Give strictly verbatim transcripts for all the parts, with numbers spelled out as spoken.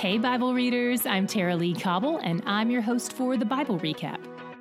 Hey, Bible readers, I'm Tara Lee Cobble, and I'm your host for the Bible Recap.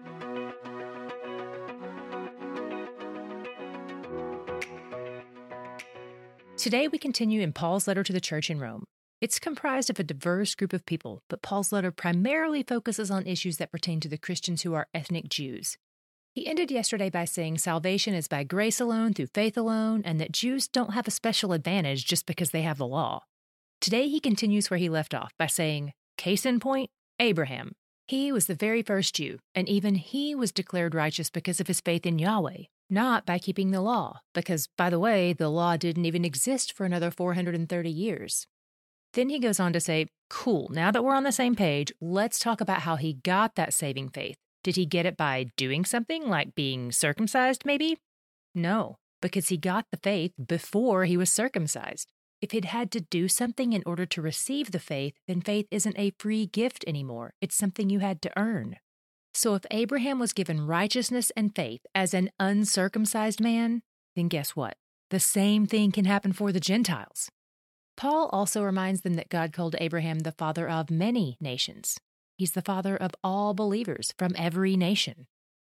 Today we continue in Paul's letter to the church in Rome. It's comprised of a diverse group of people, but Paul's letter primarily focuses on issues that pertain to the Christians who are ethnic Jews. He ended yesterday by saying salvation is by grace alone, through faith alone, and that Jews don't have a special advantage just because they have the law. Today he continues where he left off by saying, case in point, Abraham. He was the very first Jew, and even he was declared righteous because of his faith in Yahweh, not by keeping the law, because, by the way, the law didn't even exist for another four hundred thirty years. Then he goes on to say, cool, now that we're on the same page, let's talk about how he got that saving faith. Did he get it by doing something, like being circumcised, maybe? No, because he got the faith before he was circumcised. If he'd had to do something in order to receive the faith, then faith isn't a free gift anymore. It's something you had to earn. So if Abraham was given righteousness and faith as an uncircumcised man, then guess what? The same thing can happen for the Gentiles. Paul also reminds them that God called Abraham the father of many nations. He's the father of all believers from every nation.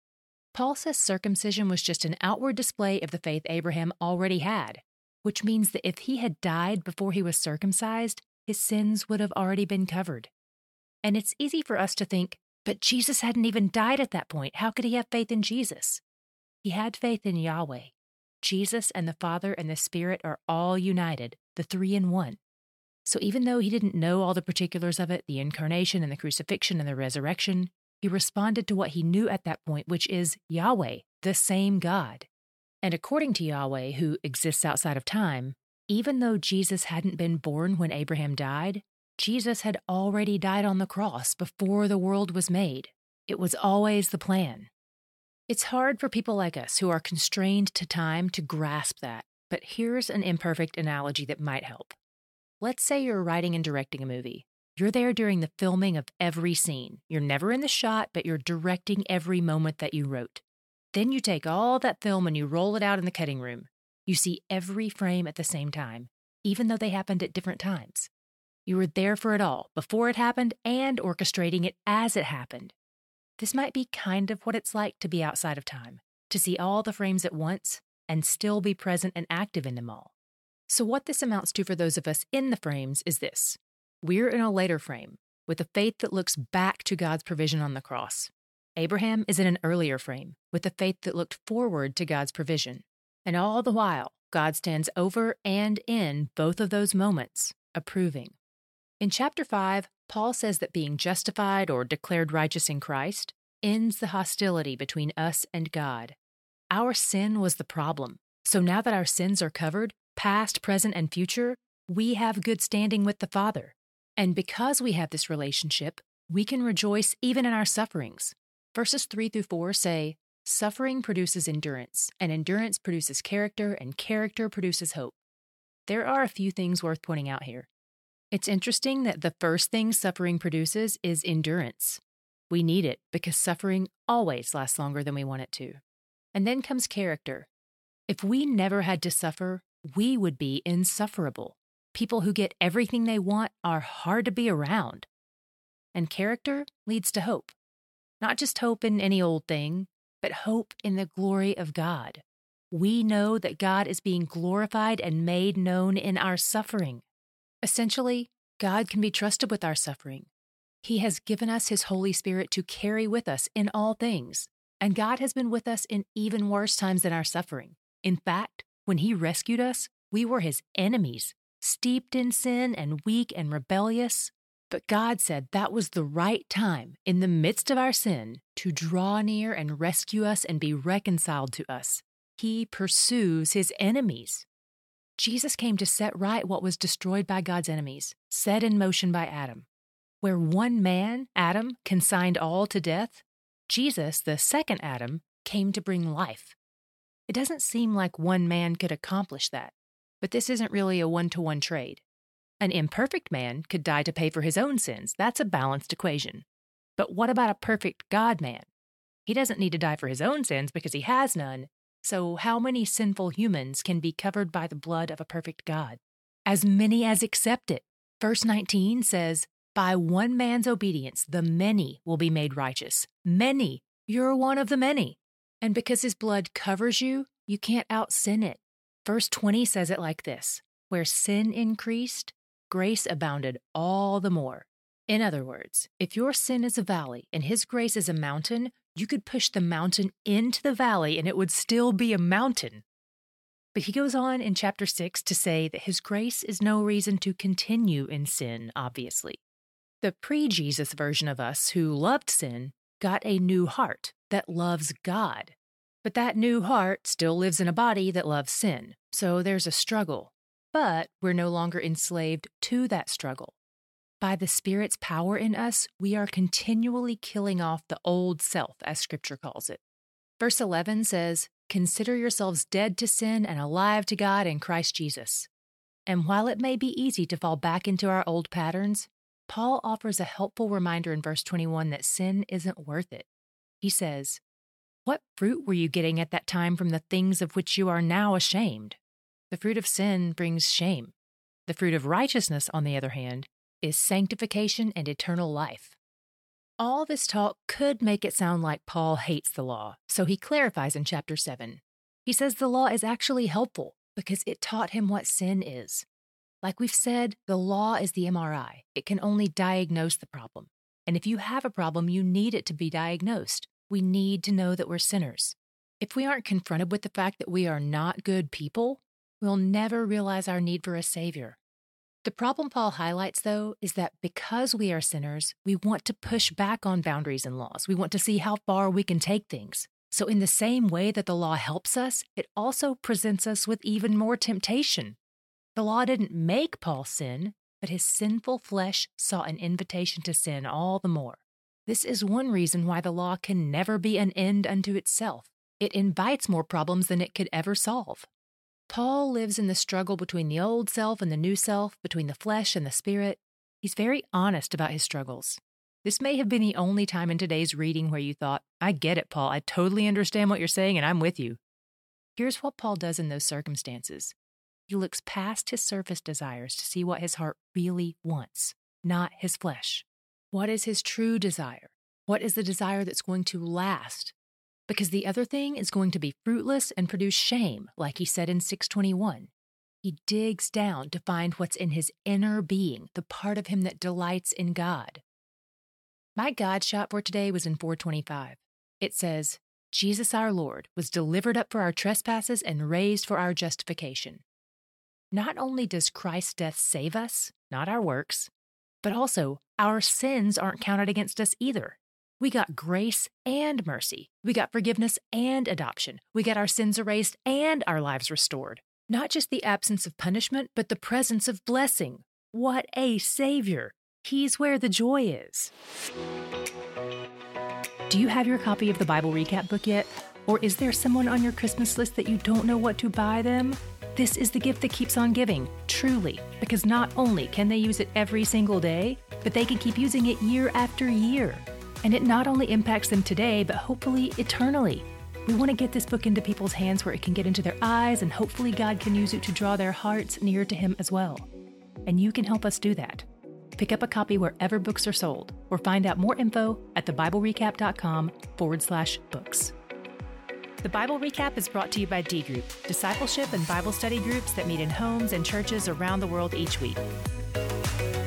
Paul says circumcision was just an outward display of the faith Abraham already had, which means that if he had died before he was circumcised, his sins would have already been covered. And it's easy for us to think, but Jesus hadn't even died at that point. How could he have faith in Jesus? He had faith in Yahweh. Jesus and the Father and the Spirit are all united, the three in one. So even though he didn't know all the particulars of it, the incarnation and the crucifixion and the resurrection, he responded to what he knew at that point, which is Yahweh, the same God. And according to Yahweh, who exists outside of time, even though Jesus hadn't been born when Abraham died, Jesus had already died on the cross before the world was made. It was always the plan. It's hard for people like us who are constrained to time to grasp that, but here's an imperfect analogy that might help. Let's say you're writing and directing a movie. You're there during the filming of every scene. You're never in the shot, but you're directing every moment that you wrote. Then you take all that film and you roll it out in the cutting room. You see every frame at the same time, even though they happened at different times. You were there for it all, before it happened and orchestrating it as it happened. This might be kind of what it's like to be outside of time, to see all the frames at once and still be present and active in them all. So what this amounts to for those of us in the frames is this. We're in a later frame, with a faith that looks back to God's provision on the cross. Abraham is in an earlier frame, with a faith that looked forward to God's provision. And all the while, God stands over and in both of those moments, approving. In chapter five, Paul says that being justified or declared righteous in Christ ends the hostility between us and God. Our sin was the problem. So now that our sins are covered, past, present, and future, we have good standing with the Father. And because we have this relationship, we can rejoice even in our sufferings. Verses three through four say, suffering produces endurance, and endurance produces character, and character produces hope. There are a few things worth pointing out here. It's interesting that the first thing suffering produces is endurance. We need it because suffering always lasts longer than we want it to. And then comes character. If we never had to suffer, we would be insufferable. People who get everything they want are hard to be around. And character leads to hope. Not just hope in any old thing, but hope in the glory of God. We know that God is being glorified and made known in our suffering. Essentially, God can be trusted with our suffering. He has given us His Holy Spirit to carry with us in all things, and God has been with us in even worse times than our suffering. In fact, when He rescued us, we were His enemies, steeped in sin and weak and rebellious. But God said that was the right time, in the midst of our sin, to draw near and rescue us and be reconciled to us. He pursues His enemies. Jesus came to set right what was destroyed by God's enemies, set in motion by Adam. Where one man, Adam, consigned all to death, Jesus, the second Adam, came to bring life. It doesn't seem like one man could accomplish that, but this isn't really a one-to-one trade. An imperfect man could die to pay for his own sins. That's a balanced equation. But what about a perfect God-man? He doesn't need to die for his own sins because he has none. So how many sinful humans can be covered by the blood of a perfect God? As many as accept it. Verse nineteen says, By one man's obedience, the many will be made righteous. Many. You're one of the many. And because his blood covers you, you can't out-sin it. Verse twenty says it like this: where sin increased, grace abounded all the more. In other words, if your sin is a valley and his grace is a mountain, you could push the mountain into the valley and it would still be a mountain. But he goes on in chapter six to say that his grace is no reason to continue in sin, obviously. The pre-Jesus version of us who loved sin got a new heart that loves God. But that new heart still lives in a body that loves sin. So there's a struggle. But we're no longer enslaved to that struggle. By the Spirit's power in us, we are continually killing off the old self, as Scripture calls it. Verse eleven says, "Consider yourselves dead to sin and alive to God in Christ Jesus." And while it may be easy to fall back into our old patterns, Paul offers a helpful reminder in verse twenty-one that sin isn't worth it. He says, "What fruit were you getting at that time from the things of which you are now ashamed?" The fruit of sin brings shame. The fruit of righteousness, on the other hand, is sanctification and eternal life. All this talk could make it sound like Paul hates the law, so he clarifies in chapter seven. He says the law is actually helpful because it taught him what sin is. Like we've said, the law is the M R I. It can only diagnose the problem. And if you have a problem, you need it to be diagnosed. We need to know that we're sinners. If we aren't confronted with the fact that we are not good people, we'll never realize our need for a Savior. The problem Paul highlights, though, is that because we are sinners, we want to push back on boundaries and laws. We want to see how far we can take things. So in the same way that the law helps us, it also presents us with even more temptation. The law didn't make Paul sin, but his sinful flesh sought an invitation to sin all the more. This is one reason why the law can never be an end unto itself. It invites more problems than it could ever solve. Paul lives in the struggle between the old self and the new self, between the flesh and the spirit. He's very honest about his struggles. This may have been the only time in today's reading where you thought, I get it, Paul. I totally understand what you're saying, and I'm with you. Here's what Paul does in those circumstances. He looks past his surface desires to see what his heart really wants, not his flesh. What is his true desire? What is the desire that's going to last? Because the other thing is going to be fruitless and produce shame, like he said in six twenty-one. He digs down to find what's in his inner being, the part of him that delights in God. My God shot for today was in four twenty-five. It says, Jesus our Lord was delivered up for our trespasses and raised for our justification. Not only does Christ's death save us, not our works, but also our sins aren't counted against us either. We got grace and mercy. We got forgiveness and adoption. We got our sins erased and our lives restored. Not just the absence of punishment, but the presence of blessing. What a Savior! He's where the joy is. Do you have your copy of the Bible Recap book yet? Or is there someone on your Christmas list that you don't know what to buy them? This is the gift that keeps on giving, truly, because not only can they use it every single day, but they can keep using it year after year. And it not only impacts them today, but hopefully eternally. We want to get this book into people's hands where it can get into their eyes, and hopefully God can use it to draw their hearts near to Him as well. And you can help us do that. Pick up a copy wherever books are sold, or find out more info at thebiblerecap.com forward slash books. The Bible Recap is brought to you by D Group, discipleship and Bible study groups that meet in homes and churches around the world each week.